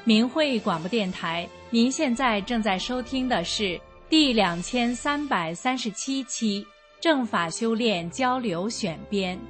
明慧广播电台，您现在正在收听的是第2337期正法修炼交流选编。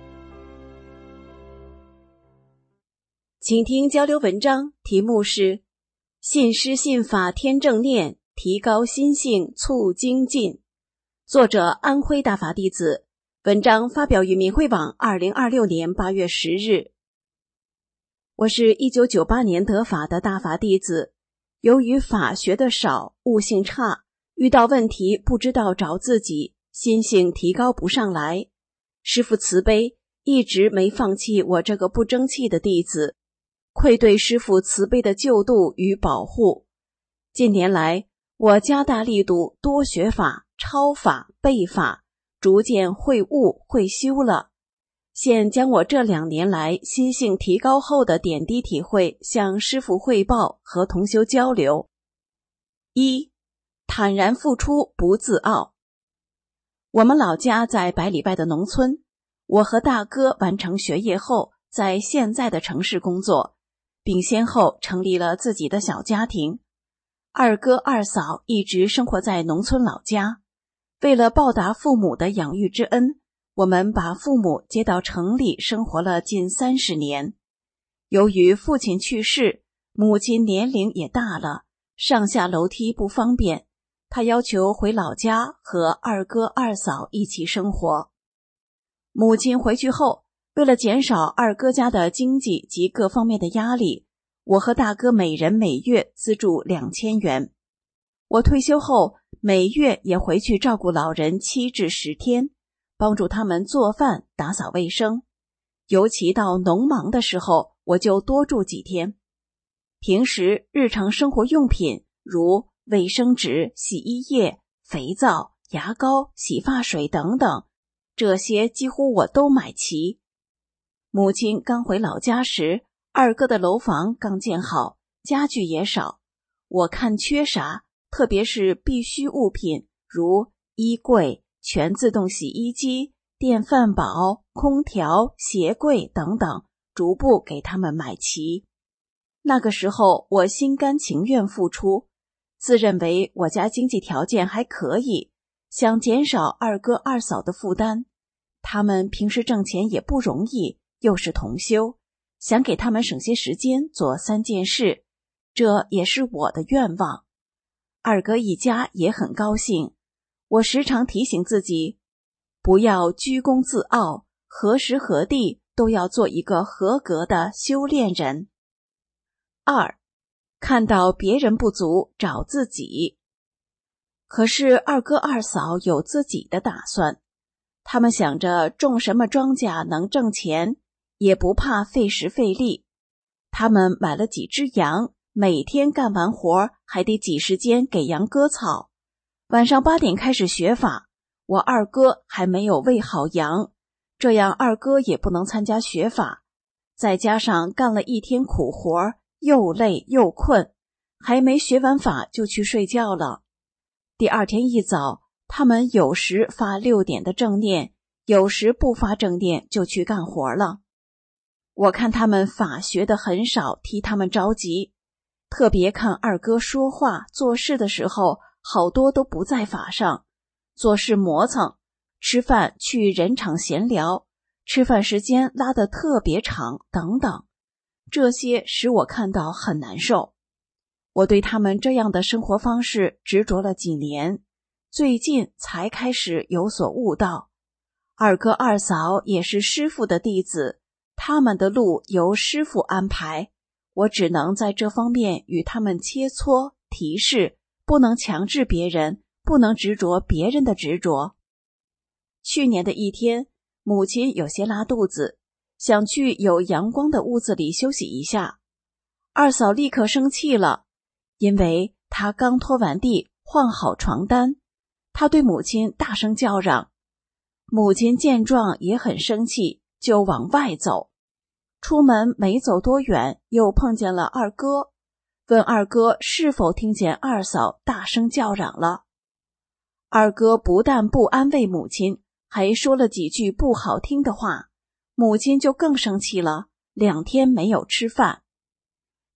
请听交流文章，题目是信师信法天正念，提高心性促精进，作者安徽大法弟子，文章发表于明慧网2026年8月10日。我是1998年得法的大法弟子，由于法学的少，悟性差，遇到问题不知道找自己，心性提高不上来。师父慈悲，一直没放弃我这个不争气的弟子，愧对师父慈悲的救度与保护。近年来，我加大力度，多学法、抄法、背法，逐渐会悟会修了。现将我这2年来心性提高后的点滴体会向师父汇报和同修交流。1. 坦然付出，不自傲。我们老家在100里外的农村，我和大哥完成学业后，在现在的城市工作，并先后成立了自己的小家庭。二哥二嫂一直生活在农村老家，为了报答父母的养育之恩，我们把父母接到城里生活了近30年。由于父亲去世，母亲年龄也大了，上下楼梯不方便，她要求回老家和二哥二嫂一起生活。母亲回去后，为了减少二哥家的经济及各方面的压力，我和大哥每人每月资助2000元。我退休后，每月也回去照顾老人7至10天，帮助他们做饭、打扫卫生。尤其到农忙的时候，我就多住几天。平时日常生活用品如卫生纸、洗衣液、肥皂、牙膏、洗发水等等，这些几乎我都买齐。母亲刚回老家时，二哥的楼房刚建好，家具也少，我看缺啥，特别是必需物品，如衣柜、全自动洗衣机、电饭煲、空调、鞋柜等等，逐步给他们买齐。那个时候我心甘情愿付出，自认为我家经济条件还可以，想减少二哥二嫂的负担。他们平时挣钱也不容易，又是同修，想给他们省些时间做3件事，这也是我的愿望。二哥一家也很高兴。我时常提醒自己，不要居功自傲，何时何地都要做一个合格的修炼人。2. 看到别人不足，找自己。可是二哥二嫂有自己的打算，他们想着种什么庄稼能挣钱，也不怕费时费力。他们买了几只羊，每天干完活还得挤时间给羊割草。晚上8点开始学法，我二哥还没有喂好羊，这样二哥也不能参加学法。再加上干了1天苦活，又累又困，还没学完法就去睡觉了。第2天一早，他们有时发6点的正念，有时不发正念就去干活了。我看他们法学的很少，替他们着急，特别看二哥说话做事的时候，好多都不在法上，做事磨蹭，吃饭去人场闲聊，吃饭时间拉得特别长等等，这些使我看到很难受。我对他们这样的生活方式执着了几年，最近才开始有所悟道。二哥二嫂也是师父的弟子，他们的路由师父安排，我只能在这方面与他们切磋提示，不能强制别人，不能执着别人的执着。去年的一天，母亲有些拉肚子，想去有阳光的屋子里休息一下。二嫂立刻生气了，因为她刚拖完地，换好床单，她对母亲大声叫嚷。母亲见状也很生气，就往外走。出门没走多远，又碰见了二哥，问二哥是否听见二嫂大声叫嚷了。二哥不但不安慰母亲，还说了几句不好听的话，母亲就更生气了，2天没有吃饭。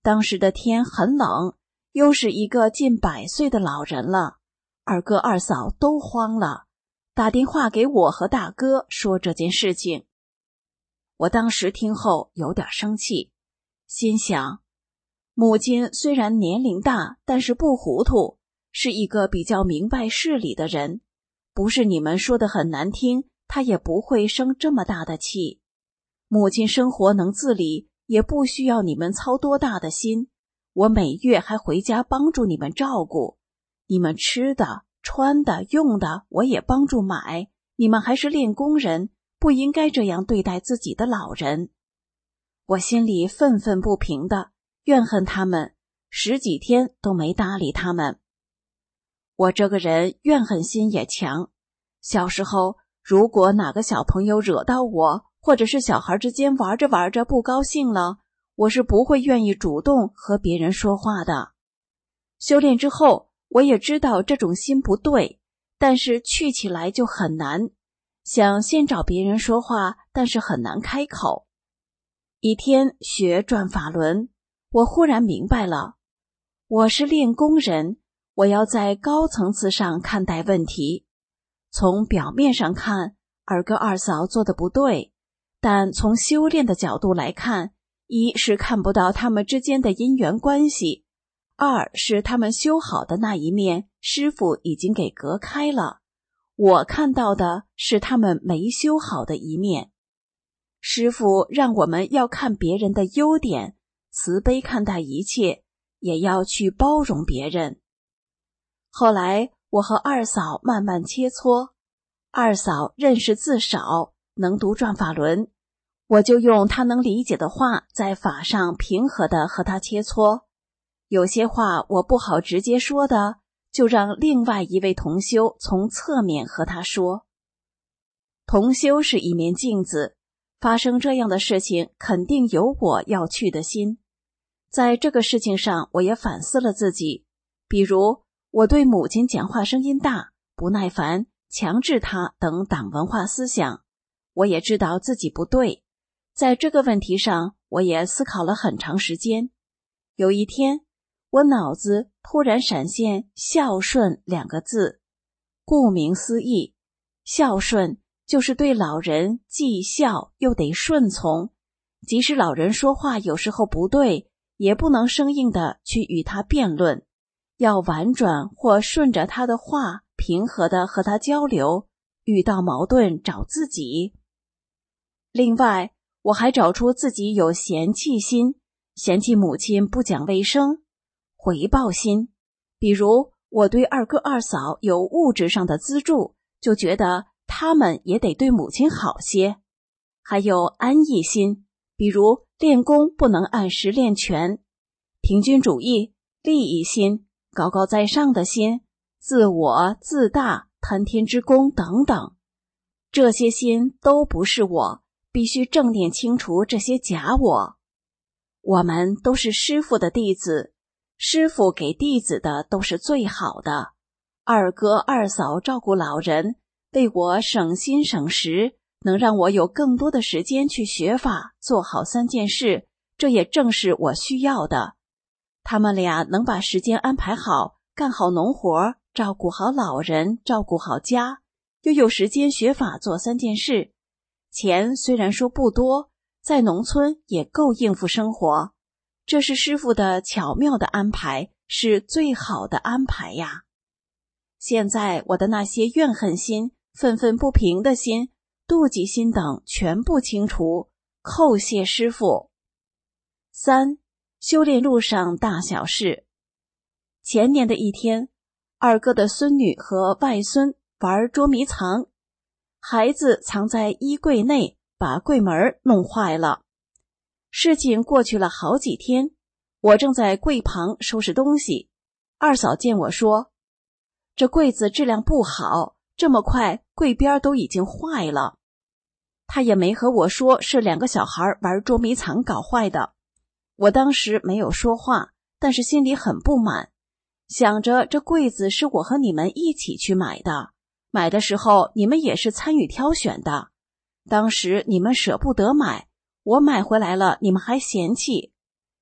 当时的天很冷，又是一个近100岁的老人了，二哥二嫂都慌了，打电话给我和大哥说这件事情。我当时听后有点生气，心想，母亲虽然年龄大，但是不糊涂，是一个比较明白事理的人，不是你们说的很难听，她也不会生这么大的气。母亲生活能自理，也不需要你们操多大的心，我每月还回家帮助你们照顾，你们吃的、穿的、用的我也帮助买，你们还是练工人，不应该这样对待自己的老人。我心里愤愤不平的，怨恨他们，10几天都没搭理他们。我这个人怨恨心也强，小时候如果哪个小朋友惹到我，或者是小孩之间玩着玩着不高兴了，我是不会愿意主动和别人说话的。修炼之后，我也知道这种心不对，但是去起来就很难，想先找别人说话，但是很难开口。一天学转法轮，我忽然明白了，我是练功人，我要在高层次上看待问题。从表面上看，二哥二嫂做的不对，但从修炼的角度来看，一是看不到他们之间的因缘关系，二是他们修好的那一面，师父已经给隔开了，我看到的是他们没修好的一面。师父让我们要看别人的优点，慈悲看待一切，也要去包容别人。后来我和二嫂慢慢切磋，二嫂认识字少，能读转法轮，我就用她能理解的话，在法上平和地和她切磋。有些话我不好直接说的，就让另外一位同修从侧面和她说。同修是一面镜子，发生这样的事情，肯定有我要去的心。在这个事情上，我也反思了自己，比如我对母亲讲话声音大、不耐烦、强制她等党文化思想，我也知道自己不对。在这个问题上，我也思考了很长时间。有一天，我脑子突然闪现孝顺2个字。顾名思义，孝顺就是对老人既孝又得顺从，即使老人说话有时候不对，也不能生硬的去与他辩论，要婉转或顺着他的话，平和的和他交流，遇到矛盾找自己。另外，我还找出自己有嫌弃心，嫌弃母亲不讲卫生；回报心，比如我对二哥二嫂有物质上的资助，就觉得他们也得对母亲好些；还有安逸心，比如练功不能按时练全；平均主义、利益心、高高在上的心、自我、自大、贪天之功等等。这些心都不是我，必须正念清除这些假我。我们都是师父的弟子，师父给弟子的都是最好的。二哥二嫂照顾老人，为我省心省时，能让我有更多的时间去学法，做好3件事，这也正是我需要的。他们俩能把时间安排好，干好农活，照顾好老人，照顾好家，又有时间学法做3件事。钱虽然说不多，在农村也够应付生活，这是师父的巧妙的安排，是最好的安排呀。现在我的那些怨恨心、愤愤不平的心、妒忌心等全部清除，叩谢师父。3. 修炼路上大小事。前年的一天，二哥的孙女和外孙玩捉迷藏，孩子藏在衣柜内，把柜门弄坏了。事情过去了好几天，我正在柜旁收拾东西，二嫂见我说，这柜子质量不好，这么快柜边都已经坏了。她也没和我说是2个小孩玩捉迷藏搞坏的。我当时没有说话，但是心里很不满，想着这柜子是我和你们一起去买的，买的时候你们也是参与挑选的，当时你们舍不得买，我买回来了你们还嫌弃，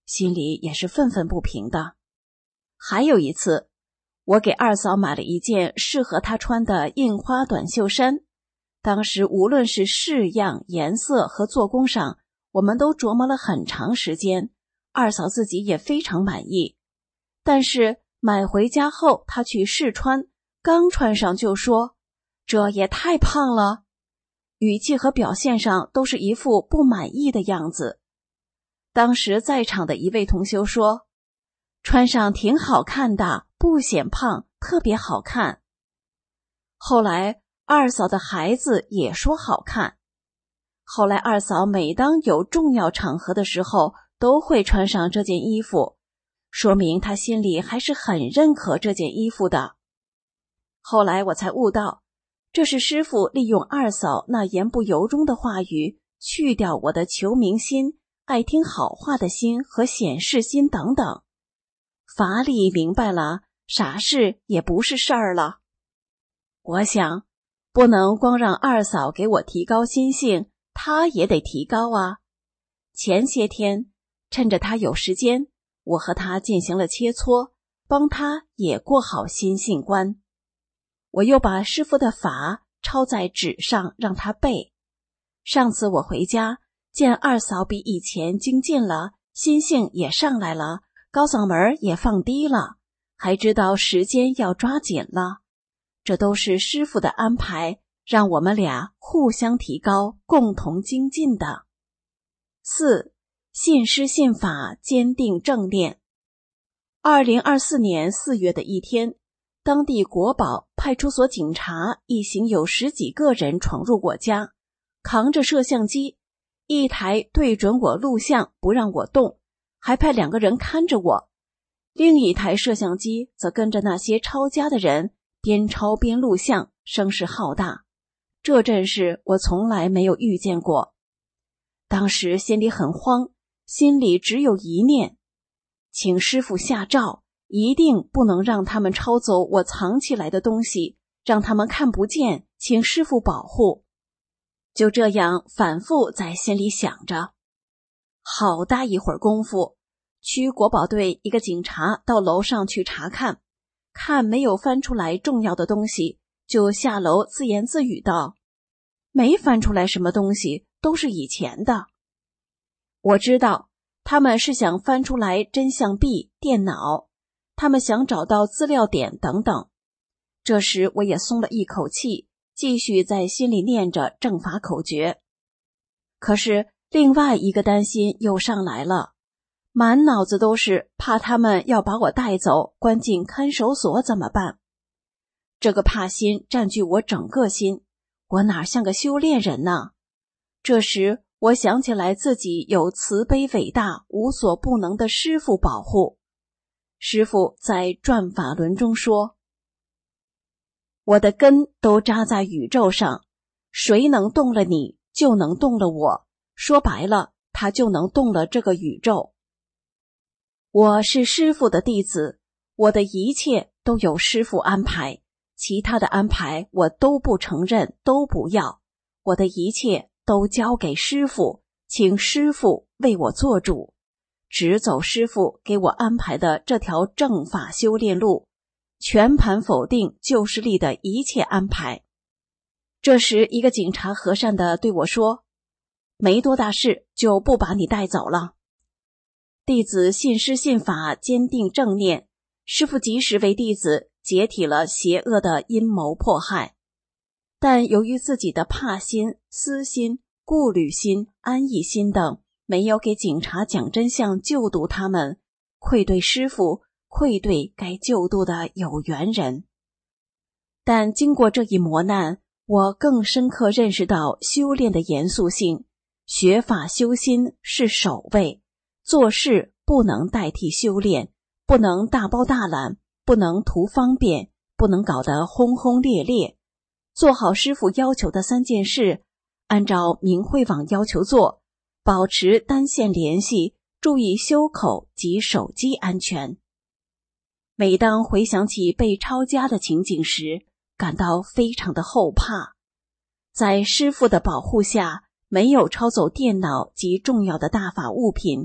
心里也是愤愤不平的。还有一次，我给二嫂买了一件适合她穿的印花短袖衫，当时无论是式样、颜色和做工上，我们都琢磨了很长时间，二嫂自己也非常满意。但是买回家后，她去试穿，刚穿上就说：“这也太胖了。”语气和表现上都是一副不满意的样子。当时在场的一位同修说：“穿上挺好看的，不显胖，特别好看。”后来二嫂的孩子也说好看。后来二嫂每当有重要场合的时候，都会穿上这件衣服，说明她心里还是很认可这件衣服的。后来我才悟到，这是师父利用二嫂那言不由衷的话语，去掉我的求名心、爱听好话的心和显示心等等。法理明白了，啥事也不是事儿了。我想，不能光让二嫂给我提高心性，她也得提高啊。前些天，趁着她有时间，我和她进行了切磋，帮她也过好心性关。我又把师父的法抄在纸上让她背。上次我回家，见二嫂比以前精进了，心性也上来了，高嗓门也放低了，还知道时间要抓紧了。这都是师父的安排，让我们俩互相提高，共同精进的。4. 信师信法，坚定正念。2024年4月的一天，当地国保派出所警察一行有10几个人闯入我家，扛着摄像机，一台对准我录像不让我动，还派2个人看着我，另一台摄像机则跟着那些抄家的人边抄边录像，声势浩大。这阵势我从来没有遇见过。当时心里很慌，心里只有一念：请师父下诏，一定不能让他们抄走我藏起来的东西，让他们看不见，请师父保护。就这样反复在心里想着。好大一会儿功夫，区国保队一个警察到楼上去查看，看没有翻出来重要的东西，就下楼自言自语道：“没翻出来什么东西，都是以前的。”我知道他们是想翻出来真相币、电脑，他们想找到资料点等等。这时我也松了一口气，继续在心里念着正法口诀。可是另外一个担心又上来了，满脑子都是怕他们要把我带走，关进看守所怎么办？这个怕心占据我整个心，我哪像个修炼人呢？这时我想起来自己有慈悲伟大、无所不能的师父保护。师父在转法轮中说：“我的根都扎在宇宙上，谁能动了你，就能动了我。说白了，他就能动了这个宇宙。我是师父的弟子，我的一切都有师父安排，其他的安排我都不承认，都不要。我的一切都交给师父，请师父为我做主，只走师父给我安排的这条正法修炼路，全盘否定旧势力的一切安排。”这时一个警察和善地对我说：“没多大事，就不把你带走了。”弟子信师信法，坚定正念，师父及时为弟子解体了邪恶的阴谋迫害。但由于自己的怕心、私心、顾虑心、安逸心等，没有给警察讲真相，救度他们，愧对师父，愧对该救度的有缘人。但经过这一磨难，我更深刻认识到修炼的严肃性，学法修心是首位，做事不能代替修炼，不能大包大揽，不能图方便，不能搞得轰轰烈烈。做好师父要求的3件事，按照明慧网要求做，保持单线联系，注意修口及手机安全。每当回想起被抄家的情景时，感到非常的后怕。在师父的保护下，没有抄走电脑及重要的大法物品，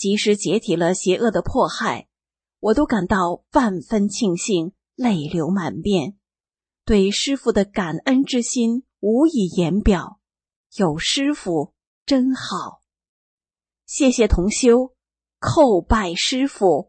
及时解体了邪恶的迫害，我都感到万分庆幸，泪流满面，对师父的感恩之心无以言表。有师父真好，谢谢同修，叩拜师父。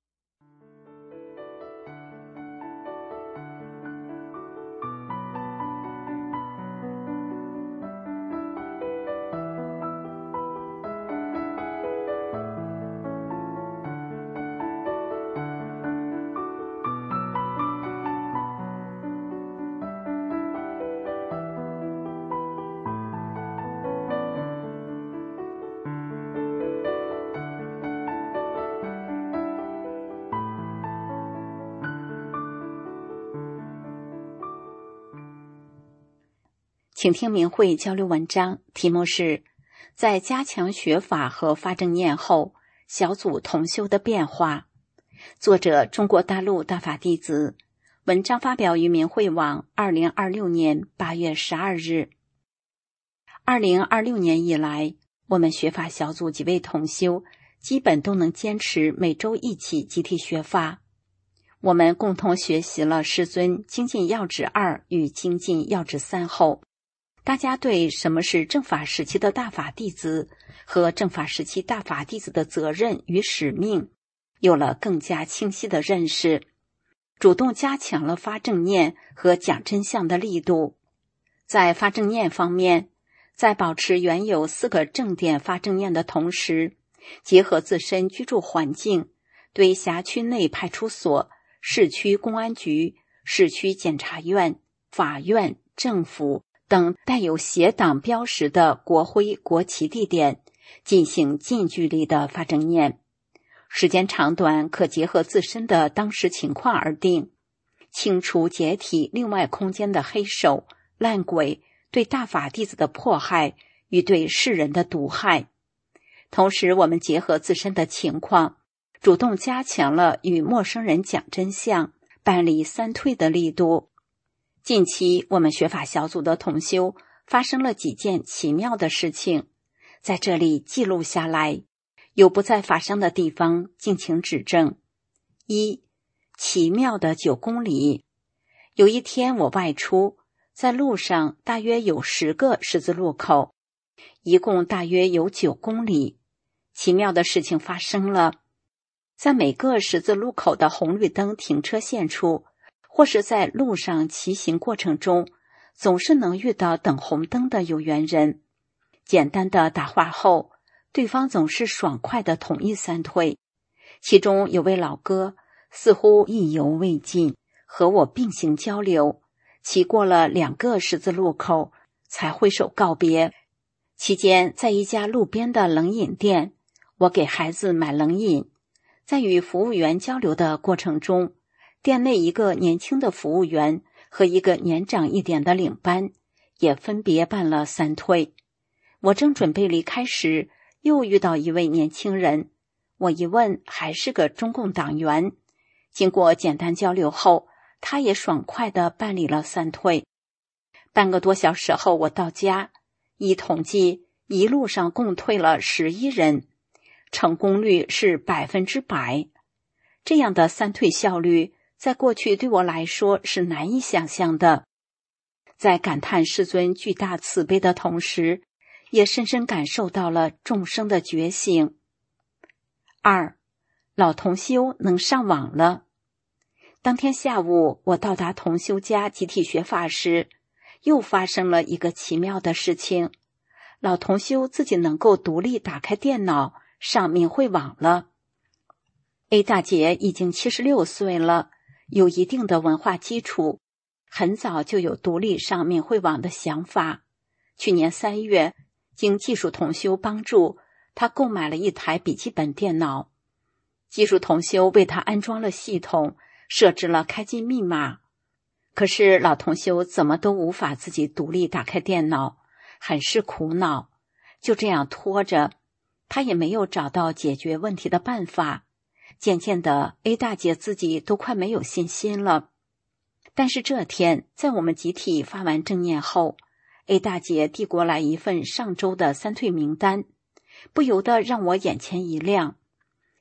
请听明慧交流文章，题目是在加强学法和发正念后，小组同修的变化。作者中国大陆大法弟子，文章发表于明慧网2026年8月12日。2026年以来，我们学法小组几位同修基本都能坚持每周一起集体学法。我们共同学习了师尊精进要旨2与精进要旨3后，大家对什么是正法时期的大法弟子和正法时期大法弟子的责任与使命有了更加清晰的认识，主动加强了发正念和讲真相的力度。在发正念方面，在保持原有4个正点发正念的同时，结合自身居住环境，对辖区内派出所、市区公安局、市区检察院、法院、政府等带有邪党标识的国徽国旗地点进行近距离的发正念，时间长短可结合自身的当时情况而定，清除解体另外空间的黑手烂鬼对大法弟子的迫害与对世人的毒害。同时，我们结合自身的情况，主动加强了与陌生人讲真相、办理3退的力度。近期我们学法小组的同修发生了几件奇妙的事情，在这里记录下来，有不在法上的地方敬请指正。1. 奇妙的9公里。有一天我外出，在路上大约有10个十字路口，一共大约有9公里。奇妙的事情发生了，在每个十字路口的红绿灯停车线处，或是在路上骑行过程中，总是能遇到等红灯的有缘人。简单的打话后，对方总是爽快地同意3退。其中有位老哥似乎意犹未尽，和我并行交流，骑过了2个十字路口才挥手告别。期间在一家路边的冷饮店，我给孩子买冷饮，在与服务员交流的过程中，店内一个年轻的服务员和一个年长一点的领班也分别办了3退。我正准备离开时，又遇到一位年轻人，我一问还是个中共党员。经过简单交流后，他也爽快地办理了3退。半个多小时后我到家，依统计一路上共退了11人，成功率是100%。这样的3退效率在过去对我来说是难以想象的。在感叹世尊巨大慈悲的同时，也深深感受到了众生的觉醒。2. 老同修能上网了。当天下午我到达同修家集体学法时，又发生了一个奇妙的事情。老同修自己能够独立打开电脑上明慧网了。A 大姐已经76岁了，有一定的文化基础，很早就有独立上明慧网的想法。去年3月，经技术同修帮助，她购买了一台笔记本电脑。技术同修为她安装了系统，设置了开机密码。可是老同修怎么都无法自己独立打开电脑，很是苦恼。就这样拖着，她也没有找到解决问题的办法。渐渐的 A 大姐自己都快没有信心了。但是这天在我们集体发完正念后， A 大姐递过来一份上周的3退名单，不由得让我眼前一亮。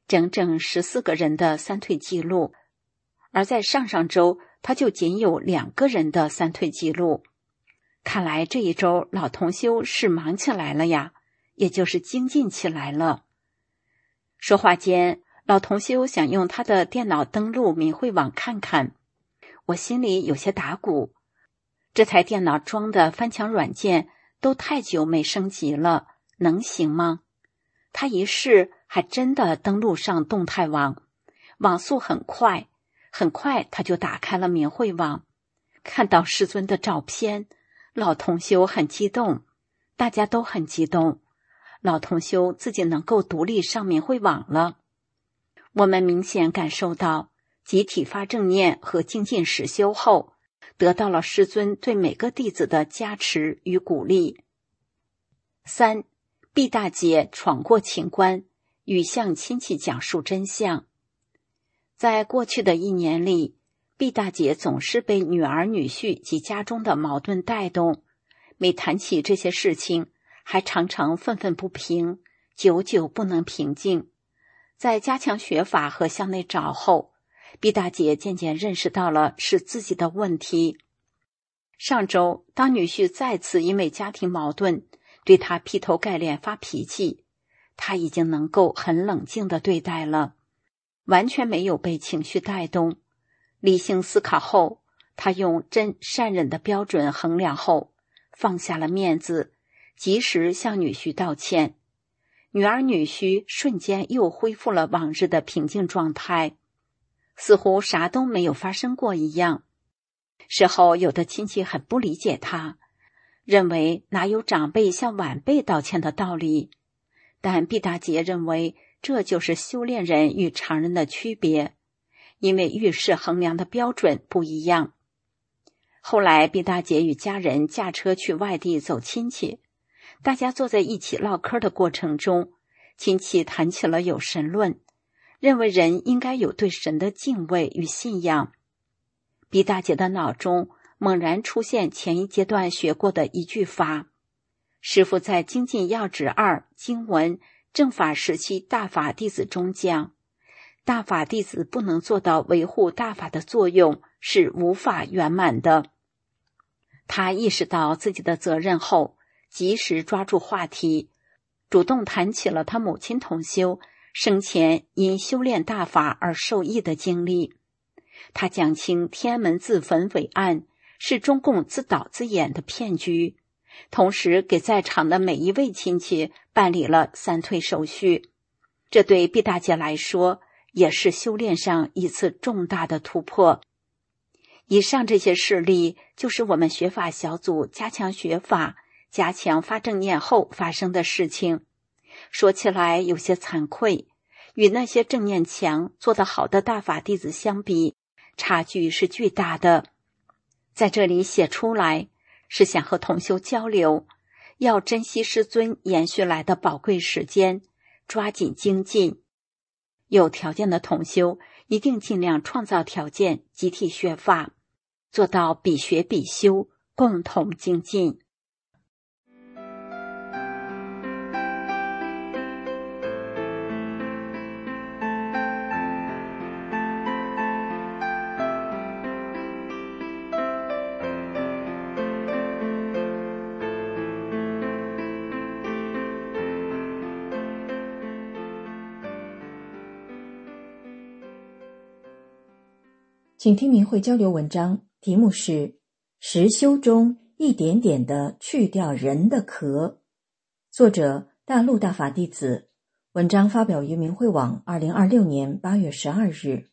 整整14个人的三退记录，而在上上周他就仅有2个人的三退记录。看来这一周老同修是忙起来了呀，也就是精进起来了。说话间，老同修想用他的电脑登录明慧网看看，我心里有些打鼓，这台电脑装的翻墙软件都太久没升级了，能行吗？他一试，还真的登录上动态网，网速很快，很快他就打开了明慧网，看到师尊的照片，老同修很激动，大家都很激动，老同修自己能够独立上明慧网了。我们明显感受到集体发正念和精进实修后，得到了师尊对每个弟子的加持与鼓励。3. 毕大姐闯过情关，与向亲戚讲述真相。在过去的1年里，毕大姐总是被女儿女婿及家中的矛盾带动，每谈起这些事情，还常常愤愤不平，久久不能平静。在加强学法和向内找后，毕大姐渐渐认识到了是自己的问题。上周，当女婿再次因为家庭矛盾对她劈头盖脸发脾气，她已经能够很冷静地对待了，完全没有被情绪带动。理性思考后，她用真善忍的标准衡量后，放下了面子，及时向女婿道歉。女儿女婿瞬间又恢复了往日的平静状态，似乎啥都没有发生过一样。事后有的亲戚很不理解他，认为哪有长辈向晚辈道歉的道理，但毕大姐认为这就是修炼人与常人的区别，因为遇事衡量的标准不一样。后来毕大姐与家人驾车去外地走亲戚，大家坐在一起唠嗑的过程中，亲戚谈起了有神论，认为人应该有对神的敬畏与信仰。毕大姐的脑中猛然出现前一阶段学过的一句法，师父在精进要旨2经文正法时期大法弟子中讲，大法弟子不能做到维护大法的作用，是无法圆满的。他意识到自己的责任后，及时抓住话题，主动谈起了他母亲同修生前因修炼大法而受益的经历。他讲清天安门自焚伪案是中共自导自演的骗局，同时给在场的每一位亲戚办理了三退手续。这对毕大姐来说也是修炼上一次重大的突破。以上这些事例就是我们学法小组加强学法、加强发正念后发生的事情。说起来有些惭愧，与那些正念强、做得好的大法弟子相比，差距是巨大的。在这里写出来，是想和同修交流，要珍惜师尊延续来的宝贵时间，抓紧精进。有条件的同修一定尽量创造条件，集体学法，做到比学比修，共同精进。 请听明慧交流文章，题目是实修中一点点地去掉人的壳，作者大陆大法弟子，文章发表于明慧网2026年8月12日。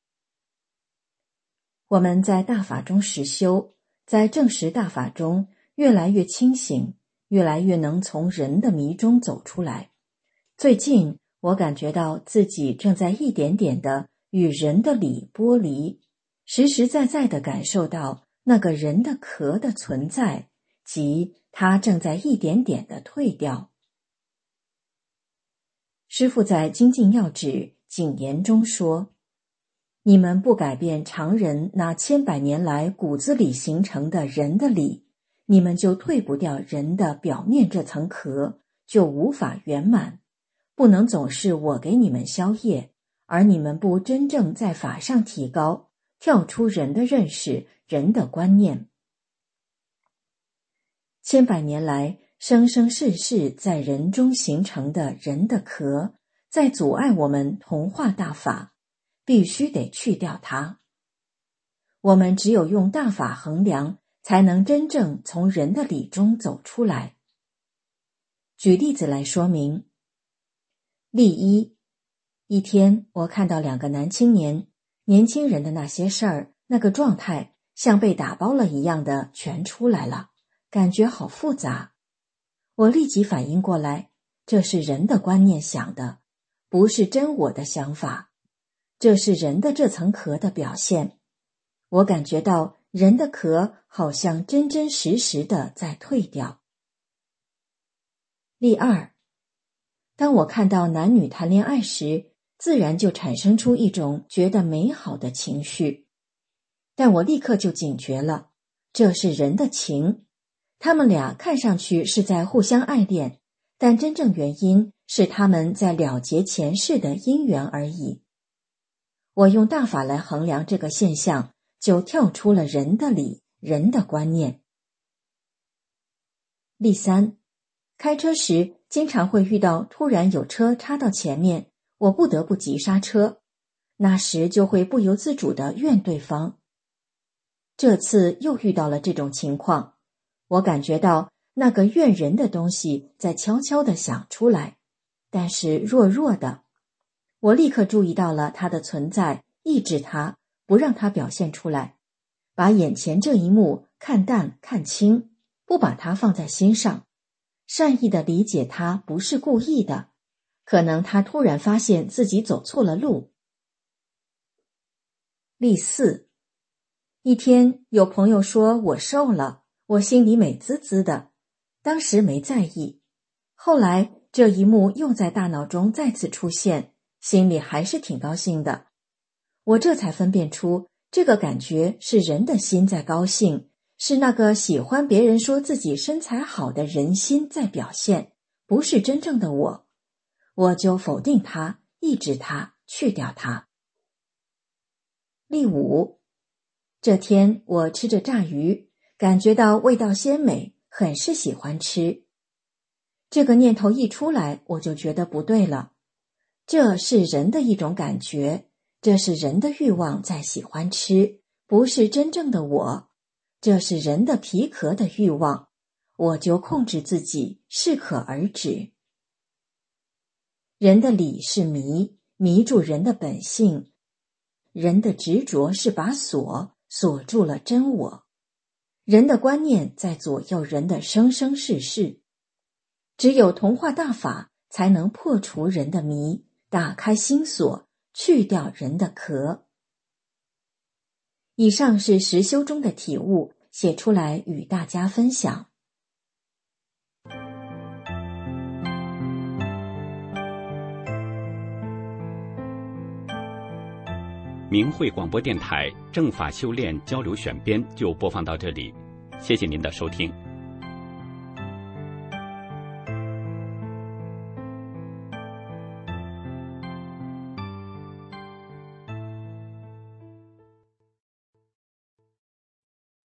我们在大法中实修，在正实大法中越来越清醒，越来越能从人的迷中走出来。最近我感觉到自己正在一点点地与人的理剥离，实实在在地感受到那个人的壳的存在，即它正在一点点地退掉。师父在精进要旨谨言中说，你们不改变常人那千百年来骨子里形成的人的理，你们就退不掉人的表面这层壳，就无法圆满。 不能总是我给你们消业，而你们不真正在法上提高，跳出人的认识、人的观念。千百年来，生生世世在人中形成的人的壳，在阻碍我们同化大法，必须得去掉它。我们只有用大法衡量，才能真正从人的理中走出来。举例子来说明。例一天我看到2个男青年，年轻人的那些事儿，那个状态像被打包了一样的全出来了，感觉好复杂。我立即反应过来，这是人的观念想的，不是真我的想法，这是人的这层壳的表现。我感觉到人的壳好像真真实实的在退掉。例2，当我看到男女谈恋爱时，自然就产生出一种觉得美好的情绪，但我立刻就警觉了，这是人的情，他们俩看上去是在互相爱恋，但真正原因是他们在了结前世的因缘而已。我用大法来衡量这个现象，就跳出了人的理、人的观念。例3，开车时经常会遇到突然有车插到前面，我不得不急刹车，那时就会不由自主地怨对方。这次又遇到了这种情况，我感觉到那个怨人的东西在悄悄地想出来，但是弱弱的。我立刻注意到了它的存在，抑制它，不让它表现出来，把眼前这一幕看淡看清，不把它放在心上，善意地理解它不是故意的，可能他突然发现自己走错了路。例4，一天有朋友说我瘦了，我心里美滋滋的，当时没在意，后来这一幕又在大脑中再次出现，心里还是挺高兴的。我这才分辨出，这个感觉是人的心在高兴，是那个喜欢别人说自己身材好的人心在表现，不是真正的我。我就否定它，抑制它，去掉它。例5，这天我吃着炸鱼，感觉到味道鲜美，很是喜欢吃。这个念头一出来，我就觉得不对了。这是人的一种感觉，这是人的欲望在喜欢吃，不是真正的我。这是人的皮壳的欲望，我就控制自己，适可而止。人的理是迷，迷住人的本性；人的执着是把锁，锁住了真我。人的观念在左右人的生生世世。只有同化大法，才能破除人的迷，打开心锁，去掉人的壳。以上是实修中的体悟，写出来与大家分享。 明慧广播电台正法修炼交流选编就播放到这里，谢谢您的收听。